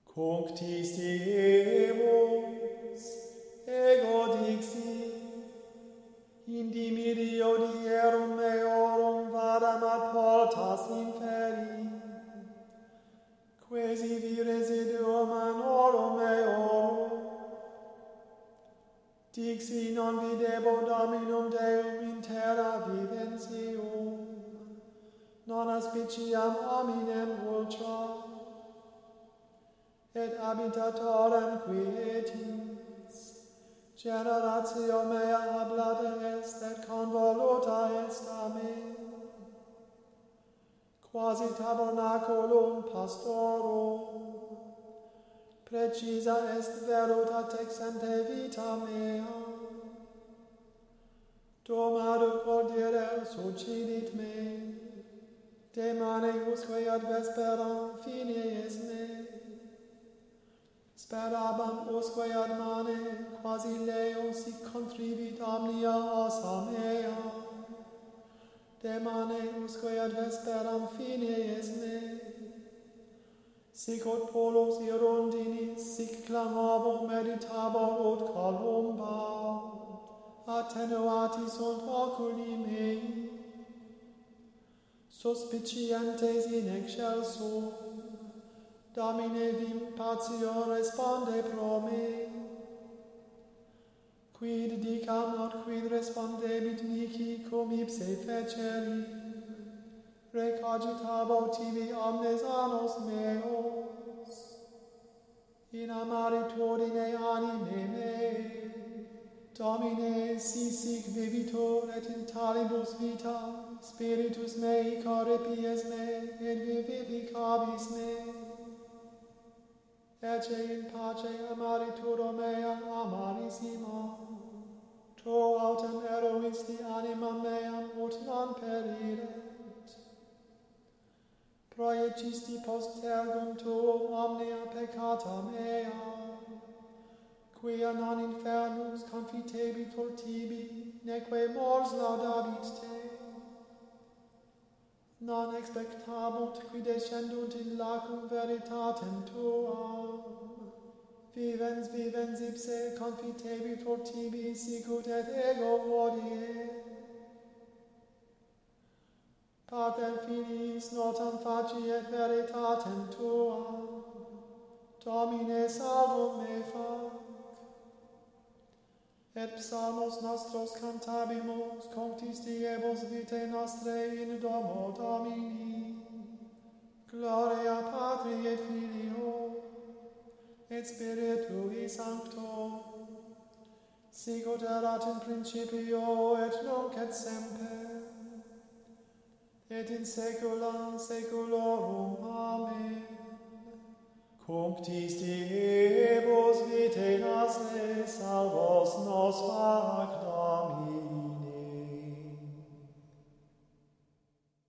Cunctis Deus, ego dixi, in dimidio dierum meorum vadam ad portas inferi, quasi vi residuum anorum meorum. Dixi non videbo Dominum Deum in terra viventium, non aspiciam hominem ultra, et habitatorem quietis, generatio mea hablata est, et convoluta est a me, quasi tabernaculum pastorum, precisa est verutat exente vita mea, domado cordire succidit me, de mane usque ad vesperam finies me, sperabam usque ad mane quasi leo sic contrivit omnia ossa mea, de mane usque ad vesperam finies me, sic ut polos irondinis, sic clamabor meditabor ut columba, attenuati sunt oculi mei, suspicientes in excelsum, Domine vim patio responde pro me. Quid dicam aut quid respondebit mihi cum ipse fecerim, recogitabo tibi omnes annos meos, in amaritudine anime mei. Domine, si sic vivitur et in talibus vita, spiritus mei corripies me, et vivificabis me. Ecce in pace amarituro mea amarissima, tu autem eruisti anima meam ut non periret. Proiecisti post tergum tuum omnia peccata mea, quia non infernus confitebitur tibi, neque mors laudabit te. Non expectabunt qui descendunt in lacum veritatem tuam, vivens ipse confitebitur tibi sicut et ego hodie. Pater Filiis notam faci et veritatem tuam, Domine salvum me fac. Et psalmos nostros cantabimus, cunctis diebus vitae nostrae in domo Domini. Gloria Patri et Filio, et Spiritui Sancto, sicut erat in principio et nunc et semper, et in saecula saeculorum. Amen. Cunctis Deus vitae nostre salvos nos facta.